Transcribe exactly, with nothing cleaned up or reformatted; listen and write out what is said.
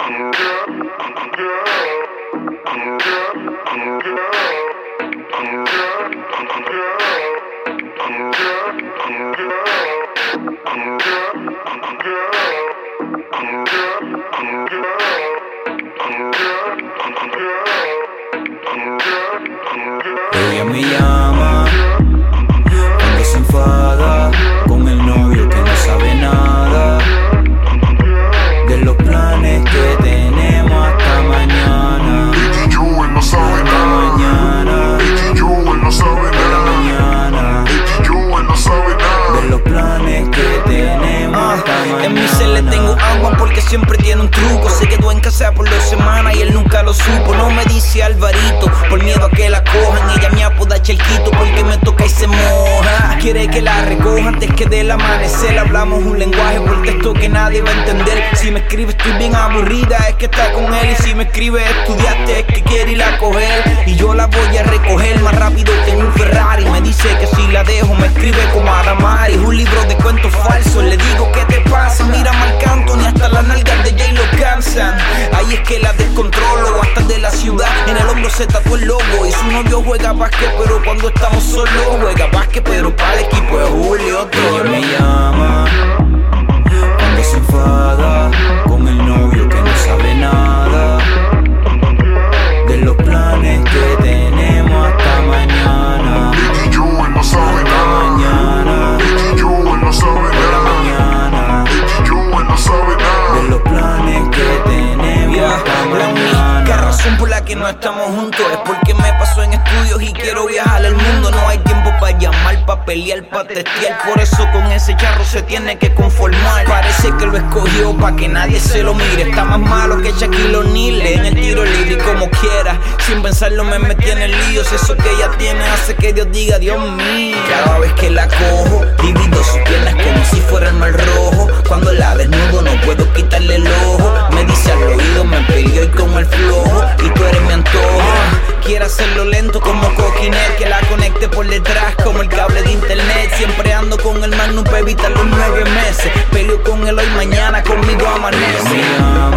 Ella me llama cuando se enfada con el novio que no sabe nada de los planes que tenemos hasta mañana. Ella y yo, él no sabe Hasta nada. mañana, Ella y yo, él no sabe hasta nada. mañana, Ella y yo, él no sabe nada. de los planes que tenemos hasta mañana. En mi cel le tengo agua porque siempre tiene un truco. Se quedó en casa por dos semanas y él nunca lo supo. No me dice Alvarito por miedo a que la cojan. Ella me apoda Chelquito porque me toca y se moja. Quiere que la recoja antes que del amanecer. Hablamos un lenguaje por texto que nadie va a entender. Si me escribe estoy bien aburrida, es que está con él. Y si me escribe estudiaste, es que quiere ir a coger. Y yo la voy a recoger más rápido que en un Ferrari. Me dice que si la dejo me escribe como a Damari. Un libro de cuentos falsos, le digo ¿qué te pasa? Mira Marc Anthony, hasta las nalgas de Jay lo cansan. Ahí es que la descontrolo, hasta de la ciudad. En el hombro se tatuó el logo. Y su novio juega básquet, pero cuando estamos solos juega básquet, pero para el equipo es Julio Ella Torres. me llama cuando se enfada con el novio que no sabe nada de los planes que tenemos hasta mañana. Ella y yo, él no sabe Hasta nada. mañana, Ella y yo, él no sabe por la nada. mañana, Ella y yo, él no sabe de nada. los planes que tenemos Yeah, hasta la única mañana. razón por la que no estamos juntos es porque me pasó en estudios y quiero viajar al mundo. No hay tiempo para llamar, para pelear, para testear. Por eso con ese charro se tiene que conformar. Parece que lo escogió para que nadie se lo mire. Está más malo que Shaquille O'Neal en el tiro libre y como quiera. Sin pensarlo me metí en el lío. Si eso que ella tiene hace que Dios diga Dios mío. Cada vez que la cojo, divido sus piernas como si fuera el mar rojo. Cuando la desnudo no puedo quitarle el ojo. Me dice al oído, me peleó y como el flojo. Y tú eres mi antojo. Quiero hacerlo lento como Coquinet, que la conecte por detrás como el cable de internet. Siempre ando con el Magnum para evitar los nueve meses. Peleo con él hoy, mañana conmigo Ella me amanece. llama